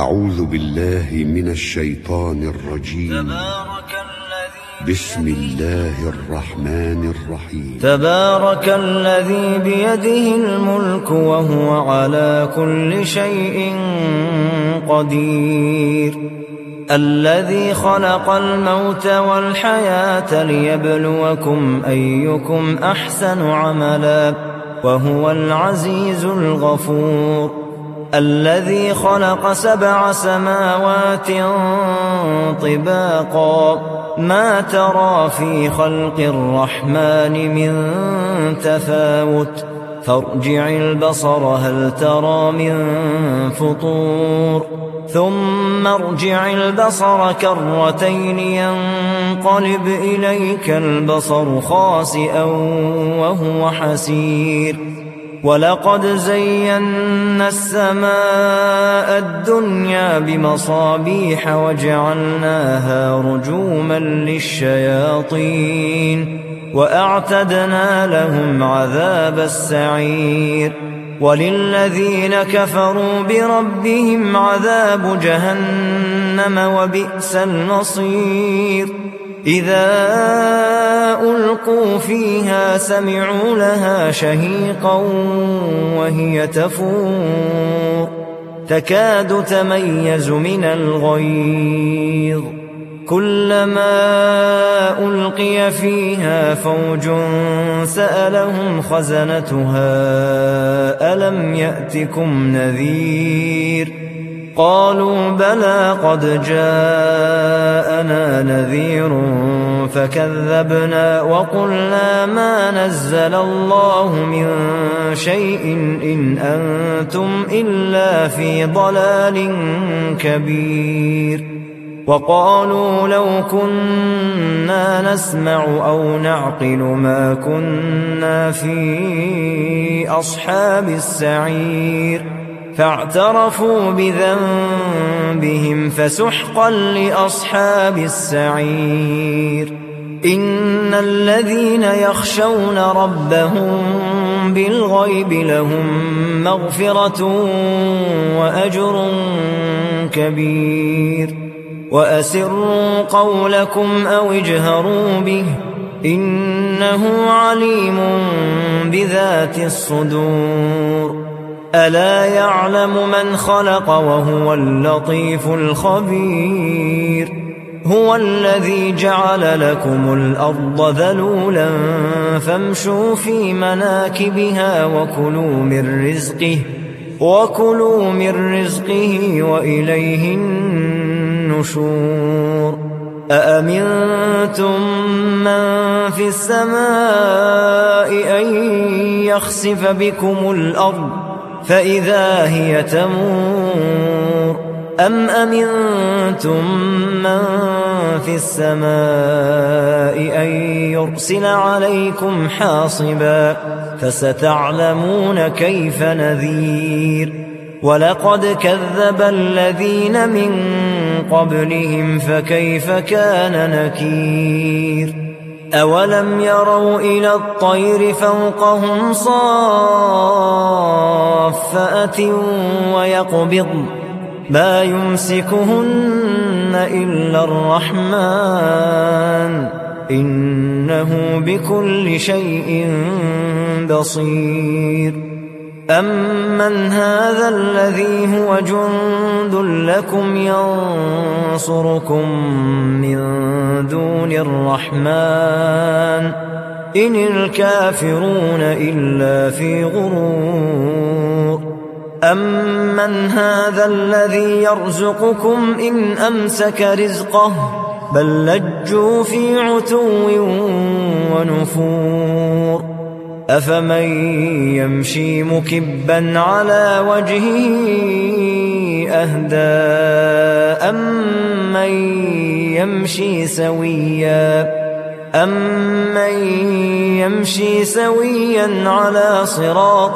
أعوذ بالله من الشيطان الرجيم. بسم الله الرحمن الرحيم. تبارك الذي بيده الملك وهو على كل شيء قدير. الذي خلق الموت والحياة ليبلوكم أيكم أحسن عملا وهو العزيز الغفور. الذي خلق 7 سماوات طباقا ما ترى في خلق الرحمن من تفاوت فارجع البصر هل ترى من فطور ثم ارجع البصر كرتين ينقلب إليك البصر خاسئا وهو حسير. ولقد زينا السماء الدنيا بمصابيح وجعلناها رجوما للشياطين وأعتدنا لهم عذاب السعير. وللذين كفروا بربهم عذاب جهنم وبئس المصير. إذا ألقوا فيها سمعوا لها شهيقا وهي تفور تكاد تميز من الغيظ كلما ألقي فيها فوج سألهم خزنتها ألم يأتكم نذير قالوا بلى قد جاءنا نذير فكذبنا وقلنا ما نزل الله من شيء إن أنتم إلا في ضلال كبير. وقالوا لو كنا نسمع أو نعقل ما كنا في أصحاب السعير فاعترفوا بذنبهم فسحقا لأصحاب السعير. إن الذين يخشون ربهم بالغيب لهم مغفرة وأجر كبير. وأسروا قولكم أو اجهروا به إنه عليم بذات الصدور. ألا يعلم من خلق وهو اللطيف الخبير. هو الذي جعل لكم الأرض ذلولا فامشوا في مناكبها وكلوا من رزقه وإليه النشور. أأمنتم من في السماء أن يخسف بكم الأرض فإذا هي تمور أم أمنتم من في السماء أن يرسل عليكم حاصبا فستعلمون كيف نذير. ولقد كذب الذين من قبلهم فكيف كان نكير. أولم يروا إلى الطير فوقهم صافات ويقبضن ما يمسكهن إلا الرحمن إنه بكل شيء بصير. أمن هذا الذي هو جند لكم ينصركم من دون الرحمن إن الكافرون إلا في غرور. أمن هذا الذي يرزقكم إن أمسك رزقه بل لجوا في عتو ونفور. أفمن يمشي مكبا على وجهه أهدى أمن يمشي سويا على صراط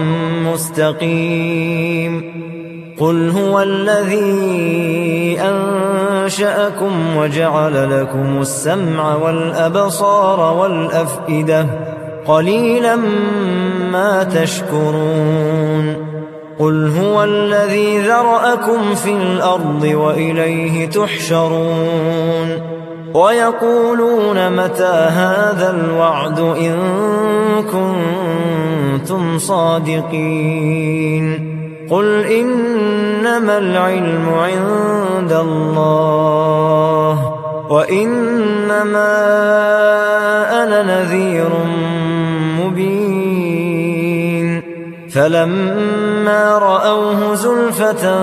مستقيم. قل هو الذي أنشأكم وجعل لكم السمع والأبصار والأفئدة قليلا ما تشكرون. قل هو الذي ذرأكم في الأرض وإليه تحشرون ويقولون متى هذا الوعد إن كنتم صادقين قل إنما العلم عند الله وإنما أنا نذير مبين فلما رأوه زلفة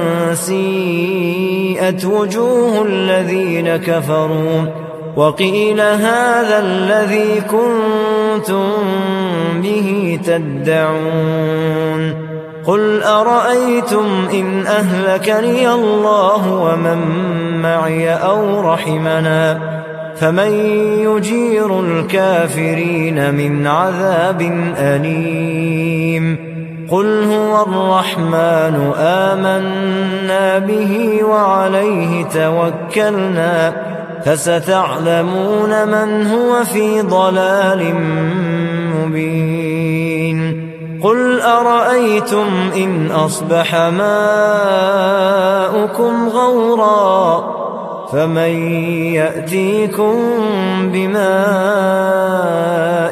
سيئت وجوه الذين كفروا وقيل هذا الذي كنتم به تدعون قل أرأيتم إن أهلكني الله ومن معي أو رحمنا فمن يجير الكافرين من عذاب أليم قل هو الرحمن آمنا به وعليه توكلنا فستعلمون من هو في ضلال مبين قل أرأيتم إن أصبح ماؤكم غورا فمن يأتيكم بماء